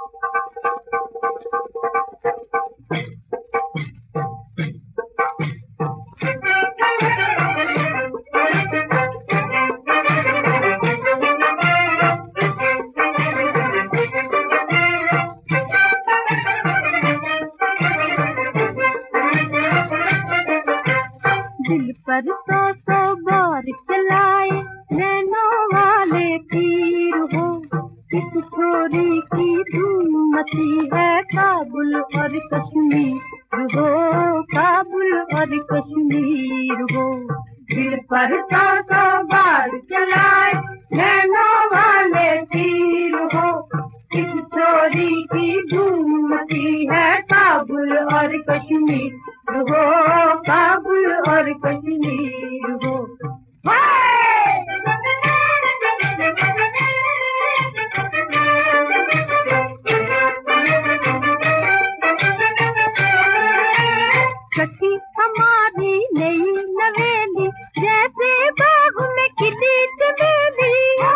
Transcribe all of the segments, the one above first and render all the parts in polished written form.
दिल पर सौ बार चलाए नैनों वाले तीर हो, इस छोरी की धूम मची है काबुल और कश्मीर हो, काबुल और कश्मीर हो। दिल पर सौ बार चलाए नैनों वाले तीर हो, इस छोरी की धूम मची है काबुल और कश्मीर हो, काबुल और कश्मीर हो। सखी हमारी नई नवेली जैसे बाग में खिली चमेली,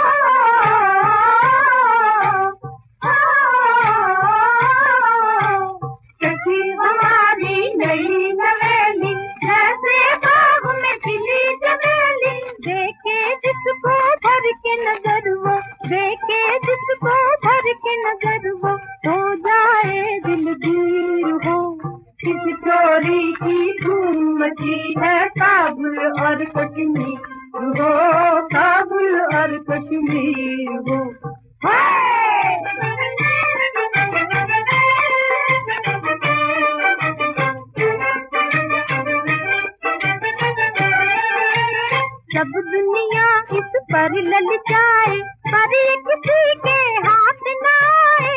सखी हमारी नई नवेली जैसे बाग में खिली चमेली। देखे जिसको भर के नजर वो, देखे जिसको भर के नजर वो, हो जाए दिल दूर हो। इस चोरी की धूम मची है काबुल और कश्मीर हो, काबुल और कश्मीर हो। सब दुनिया इस पर ललचाए पर ये किसी के हाथ न आए,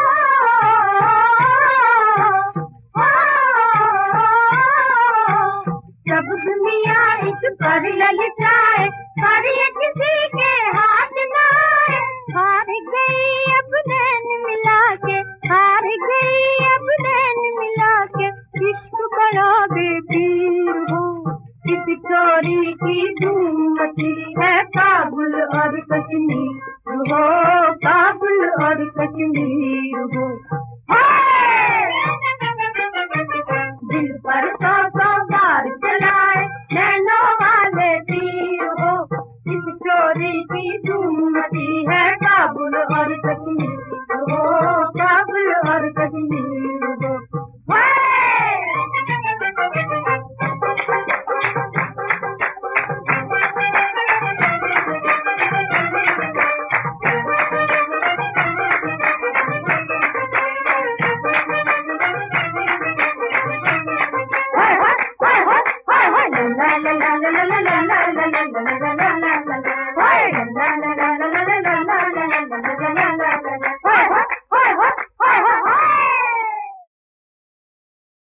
सब दुनिया इस पर ललचाए पर ये किसी के हाथ न आए। हार गई अब नैन मिला के, हार गई अब नैन मिला के, इश्क बड़ा बेपीर हो। इस चोरी की धूम मची है काबुल और कश्मीर हो, काबुल और कश्मीर हो।